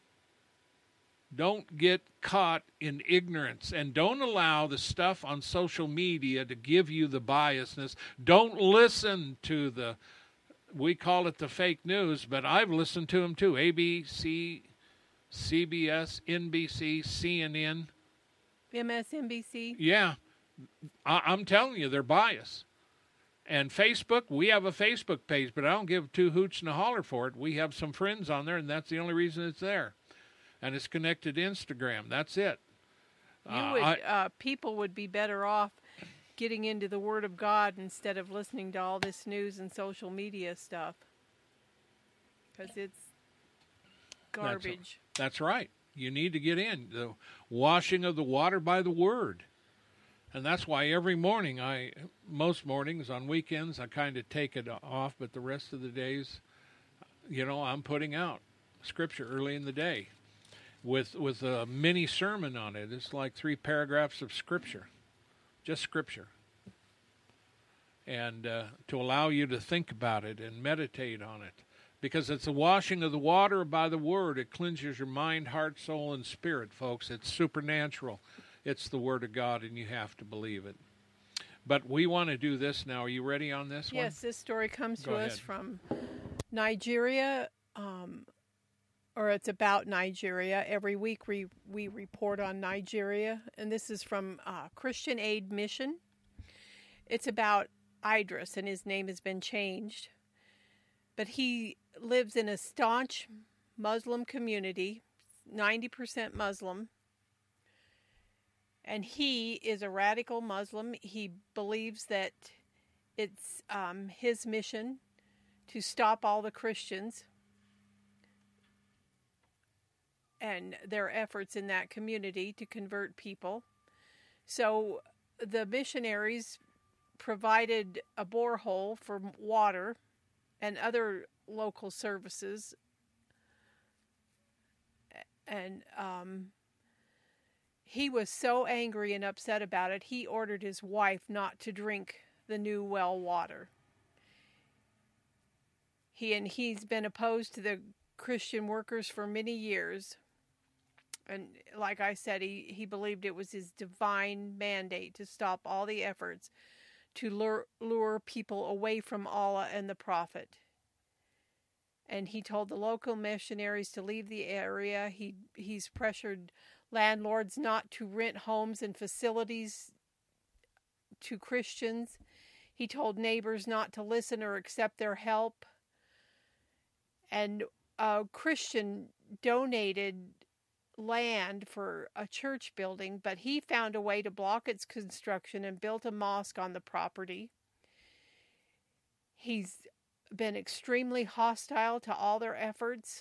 [SPEAKER 2] Don't get caught in ignorance, and don't allow the stuff on social media to give you the biasness. Don't listen to we call it the fake news, but I've listened to them too. ABC, CBS, NBC, CNN.
[SPEAKER 3] MSNBC.
[SPEAKER 2] Yeah. I'm telling you, they're biased. And Facebook, we have a Facebook page, but I don't give two hoots and a holler for it. We have some friends on there, and that's the only reason it's there. And it's connected to Instagram. That's it.
[SPEAKER 3] People would be better off getting into the Word of God instead of listening to all this news and social media stuff, because it's garbage.
[SPEAKER 2] That's right. You need to get in the washing of the water by the Word. And that's why every morning, most mornings on weekends, I kind of take it off, but the rest of the days, I'm putting out Scripture early in the day with a mini sermon on it. It's like 3 paragraphs of Scripture, just Scripture. And to allow you to think about it and meditate on it. because it's the washing of the water by the Word. It cleanses your mind, heart, soul, and spirit, folks. It's supernatural. It's the Word of God, and you have to believe it. But we want to do this now. Are you ready on this one?
[SPEAKER 3] Yes, this story comes
[SPEAKER 2] Go
[SPEAKER 3] to us
[SPEAKER 2] ahead.
[SPEAKER 3] from Nigeria, or it's about Nigeria. Every week we report on Nigeria, and this is from Christian Aid Mission. It's about Idris, and his name has been changed. But he lives in a staunch Muslim community, 90% Muslim. And he is a radical Muslim. He believes that it's his mission to stop all the Christians and their efforts in that community to convert people. So the missionaries provided a borehole for water and other local services. And he was so angry and upset about it, he ordered his wife not to drink the new well water. He's been opposed to the Christian workers for many years. And like I said, he believed it was his divine mandate to stop all the efforts to lure people away from Allah and the Prophet. And he told the local missionaries to leave the area. He's pressured landlords not to rent homes and facilities to Christians. He told neighbors not to listen or accept their help. And a Christian donated land for a church building, but he found a way to block its construction and built a mosque on the property. He's been extremely hostile to all their efforts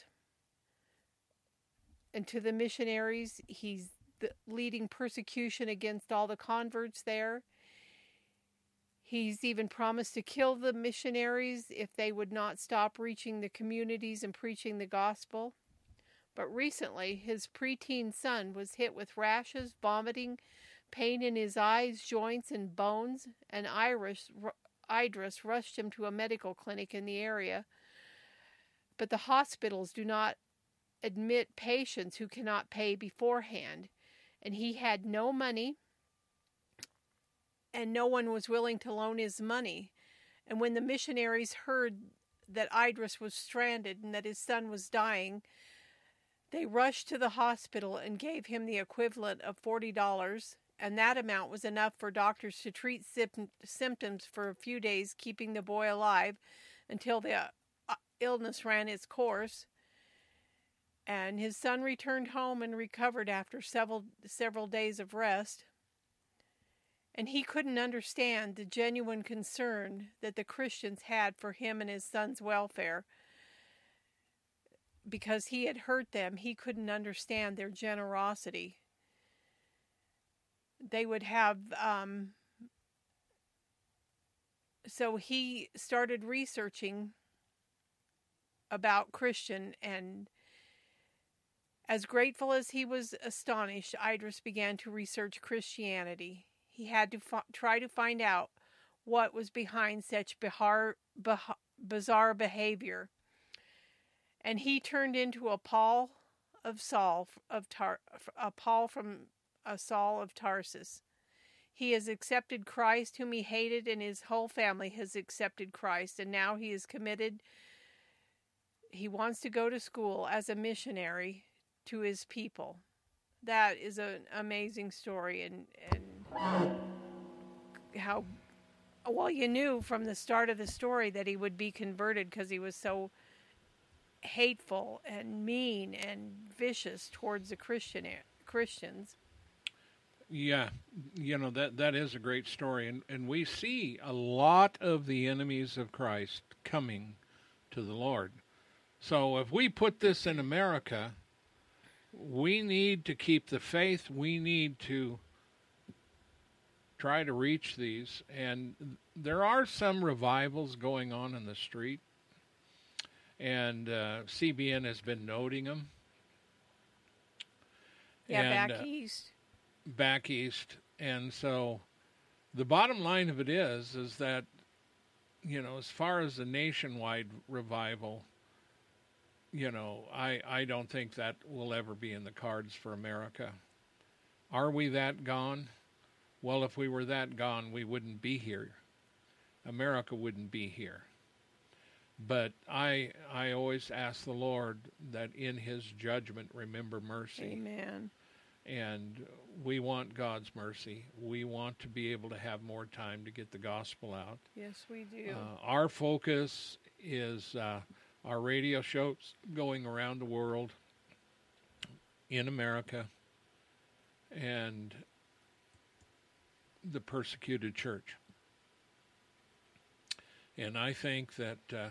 [SPEAKER 3] and to the missionaries. He's leading persecution against all the converts there. He's even promised to kill the missionaries if they would not stop reaching the communities and preaching the gospel. But recently, his preteen son was hit with rashes, vomiting, pain in his eyes, joints, and bones, and Idris rushed him to a medical clinic in the area. But the hospitals do not admit patients who cannot pay beforehand, and he had no money, and no one was willing to loan his money. And when the missionaries heard that Idris was stranded and that his son was dying, they rushed to the hospital and gave him the equivalent of $40, and that amount was enough for doctors to treat symptoms for a few days, keeping the boy alive until the illness ran its course. And his son returned home and recovered after several days of rest. And he couldn't understand the genuine concern that the Christians had for him and his son's welfare. Because he had hurt them, he couldn't understand their generosity. They would have... So he started researching about Christian, and as grateful as he was astonished, Idris began to research Christianity. He had to try to find out what was behind such bizarre behavior. And he turned into a Paul from Saul of Tarsus. He has accepted Christ, whom he hated, and his whole family has accepted Christ. And now he is committed. He wants to go to school as a missionary to his people. That is an amazing story, and how well, you knew from the start of the story that he would be converted because he was so hateful and mean and vicious towards the Christians.
[SPEAKER 2] Yeah, that is a great story, and we see a lot of the enemies of Christ coming to the Lord. So if we put this in America, we need to keep the faith. We need to try to reach these. And there are some revivals going on in the street. And CBN has been noting them.
[SPEAKER 3] Yeah,
[SPEAKER 2] and,
[SPEAKER 3] back east.
[SPEAKER 2] Back east. And so the bottom line of it is that, as far as the nationwide revival, I don't think that will ever be in the cards for America. Are we that gone? Well, if we were that gone, we wouldn't be here. America wouldn't be here. But I always ask the Lord that in his judgment remember mercy.
[SPEAKER 3] Amen.
[SPEAKER 2] And we want God's mercy. We want to be able to have more time to get the gospel out.
[SPEAKER 3] Yes, we do.
[SPEAKER 2] Our focus is our radio shows going around the world, in America, and the persecuted church. And I think that,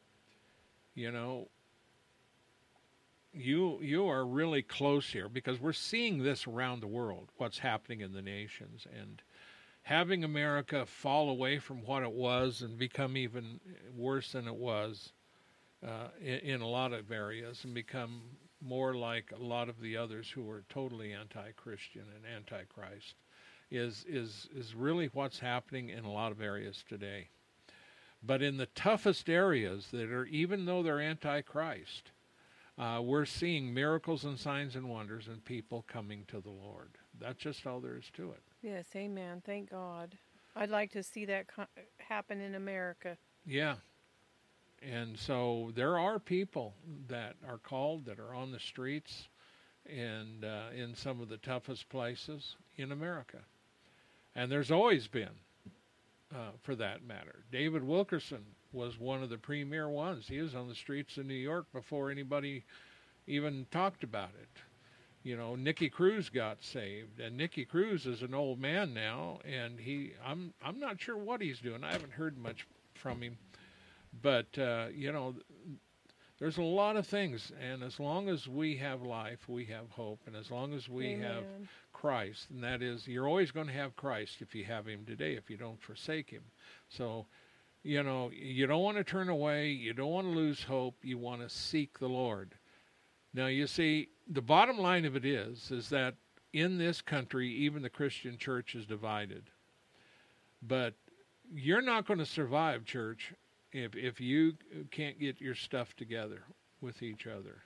[SPEAKER 2] you are really close here, because we're seeing this around the world, what's happening in the nations, and having America fall away from what it was and become even worse than it was in a lot of areas, and become more like a lot of the others who are totally anti-Christian and anti-Christ, is really what's happening in a lot of areas today. But in the toughest areas that are, even though they're anti-Christ, we're seeing miracles and signs and wonders and people coming to the Lord. That's just all there is to it.
[SPEAKER 3] Yes, amen. Thank God. I'd like to see that happen in America.
[SPEAKER 2] Yeah. And so there are people that are called, that are on the streets and in some of the toughest places in America. And there's always been, for that matter. David Wilkerson was one of the premier ones. He was on the streets of New York before anybody even talked about it. Nicky Cruz got saved, and Nicky Cruz is an old man now, and I'm not sure what he's doing. I haven't heard much from him, but there's a lot of things, and as long as we have life, we have hope, and as long as we
[SPEAKER 3] Amen.
[SPEAKER 2] have Christ, and that is, you're always going to have Christ if you have him today, if you don't forsake him. So, you don't want to turn away, you don't want to lose hope, you want to seek the Lord. Now, you see, the bottom line of it is that in this country, even the Christian church is divided. But you're not going to survive, church, if you can't get your stuff together with each other.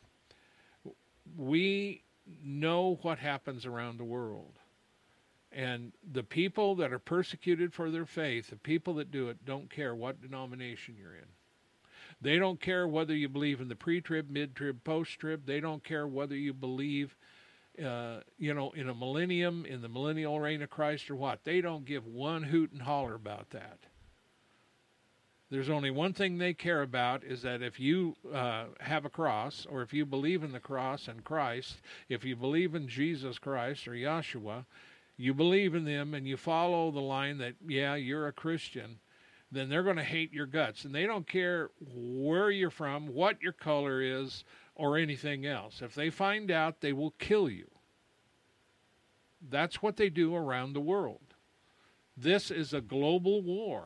[SPEAKER 2] We know what happens around the world. And the people that are persecuted for their faith, the people that do it, don't care what denomination you're in. They don't care whether you believe in the pre-trib, mid-trib, post-trib. They don't care whether you believe, in a millennium, in the millennial reign of Christ or what. They don't give one hoot and holler about that. There's only one thing they care about, is that if you have a cross, or if you believe in the cross and Christ, if you believe in Jesus Christ or Yahshua, you believe in them and you follow the line that, yeah, you're a Christian, then they're going to hate your guts. And they don't care where you're from, what your color is, or anything else. If they find out, they will kill you. That's what they do around the world. This is a global war.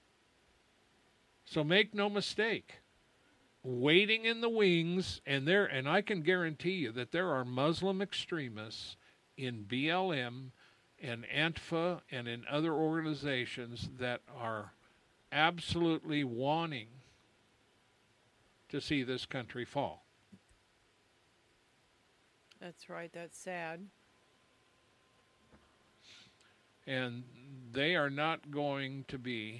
[SPEAKER 2] So make no mistake, waiting in the wings, and I can guarantee you that there are Muslim extremists in BLM and Antifa and in other organizations that are absolutely wanting to see this country fall.
[SPEAKER 3] That's right. That's sad.
[SPEAKER 2] And they are not going to be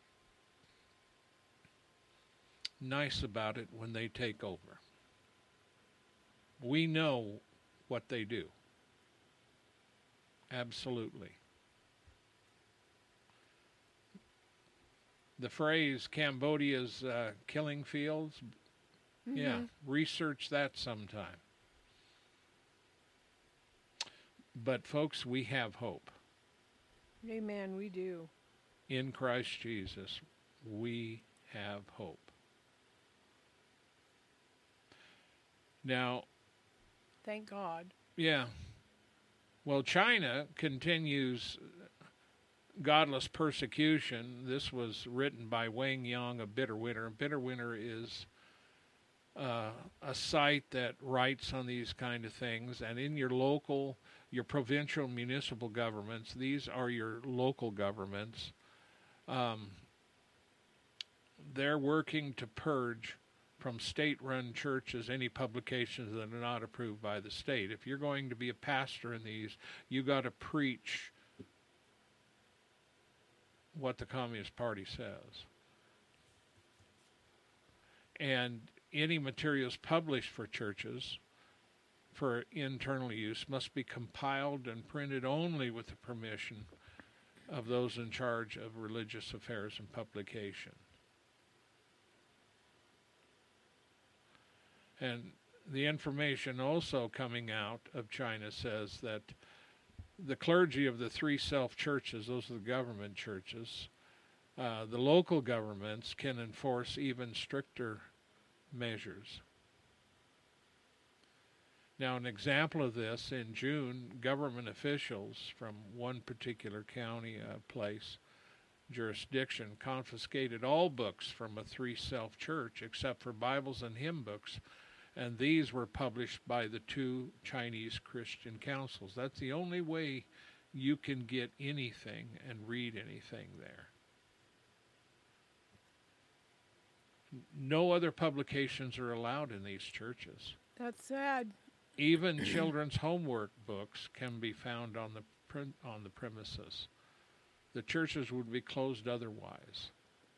[SPEAKER 2] nice about it when they take over. We know what they do. Absolutely. The phrase Cambodia's killing fields, yeah, research that sometime. But folks, we have hope.
[SPEAKER 3] Amen, we do.
[SPEAKER 2] In Christ Jesus, we have hope. Now,
[SPEAKER 3] thank God.
[SPEAKER 2] Yeah. Well, China continues godless persecution. This was written by Wang Yang of Bitter Winter. Bitter Winter is a site that writes on these kind of things. And in your local, your provincial, municipal governments, these are your local governments. They're working to purge from state-run churches any publications that are not approved by the state. If you're going to be a pastor in these, you got to preach what the Communist Party says. And any materials published for churches for internal use must be compiled and printed only with the permission of those in charge of religious affairs and publication. And the information also coming out of China says that the clergy of the 3 self-churches, those are the government churches, the local governments can enforce even stricter measures. Now, an example of this, in June, government officials from one particular county jurisdiction confiscated all books from a 3 self-church except for Bibles and hymn books, and these were published by the 2 Chinese Christian councils. That's the only way you can get anything and read anything there. No other publications are allowed in these churches.
[SPEAKER 3] That's sad.
[SPEAKER 2] Even children's homework books can be found on the premises. The churches would be closed otherwise.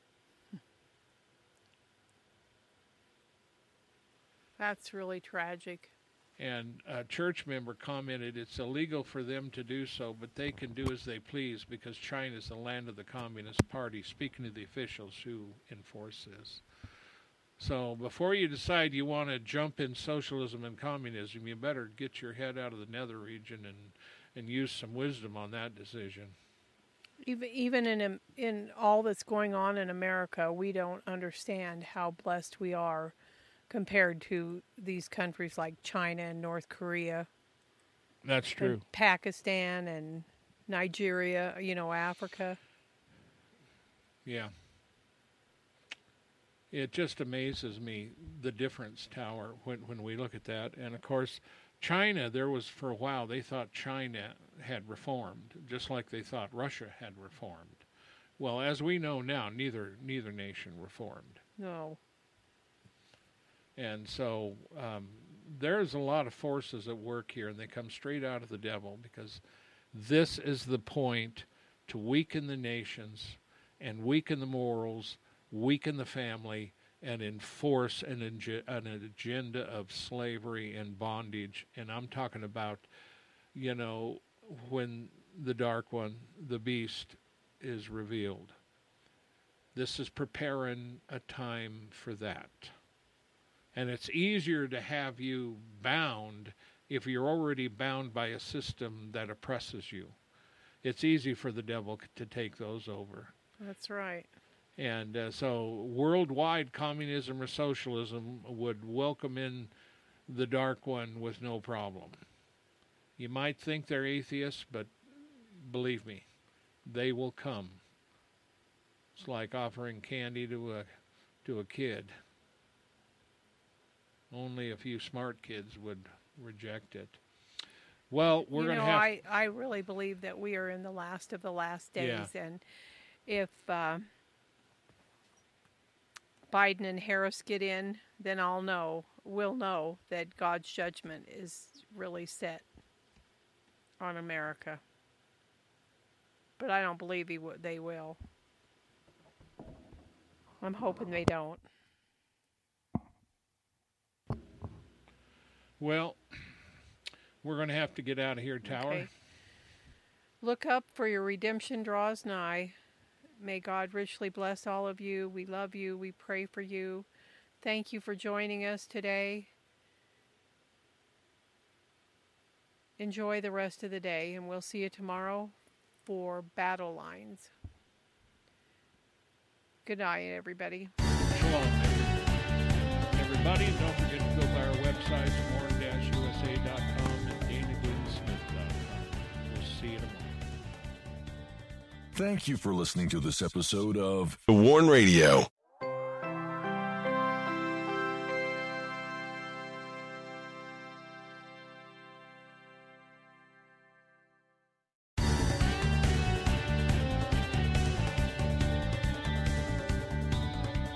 [SPEAKER 3] That's really tragic.
[SPEAKER 2] And a church member commented it's illegal for them to do so, but they can do as they please because China is the land of the Communist Party, speaking to the officials who enforce this. So before you decide you want to jump in socialism and communism, you better get your head out of the nether region and use some wisdom on that decision.
[SPEAKER 3] Even in all that's going on in America, we don't understand how blessed we are compared to these countries like China and North Korea.
[SPEAKER 2] That's true.
[SPEAKER 3] And Pakistan and Nigeria, Africa.
[SPEAKER 2] Yeah. It just amazes me, the difference, Tower, when we look at that. And, of course, China, there was, for a while, they thought China had reformed, just like they thought Russia had reformed. Well, as we know now, neither nation reformed.
[SPEAKER 3] No.
[SPEAKER 2] And so there's a lot of forces at work here, and they come straight out of the devil, because this is the point to weaken the nations and weaken the morals, weaken the family, and enforce an agenda of slavery and bondage. And I'm talking about, when the Dark One, the beast, is revealed. This is preparing a time for that. And it's easier to have you bound if you're already bound by a system that oppresses you. It's easy for the devil to take those over.
[SPEAKER 3] That's right.
[SPEAKER 2] And so worldwide communism or socialism would welcome in the Dark One with no problem. You might think they're atheists, but believe me, they will come. It's like offering candy to a kid. Only a few smart kids would reject it. Well, we're going to have...
[SPEAKER 3] I really believe that we are in the last of the last days.
[SPEAKER 2] Yeah.
[SPEAKER 3] And if Biden and Harris get in, then we'll know that God's judgment is really set on America. But I don't believe they will. I'm hoping they don't.
[SPEAKER 2] Well, we're going to have to get out of here, Tower.
[SPEAKER 3] Okay. Look up, for your redemption draws nigh. May God richly bless all of you. We love you. We pray for you. Thank you for joining us today. Enjoy the rest of the day, and we'll see you tomorrow for Battle Lines. Good night, everybody.
[SPEAKER 2] Shalom, everybody. Don't forget to go by our website, warn-usa.com and DanaGoodensmith.com. We'll see you tomorrow.
[SPEAKER 1] Thank you for listening to this episode of The Warn Radio.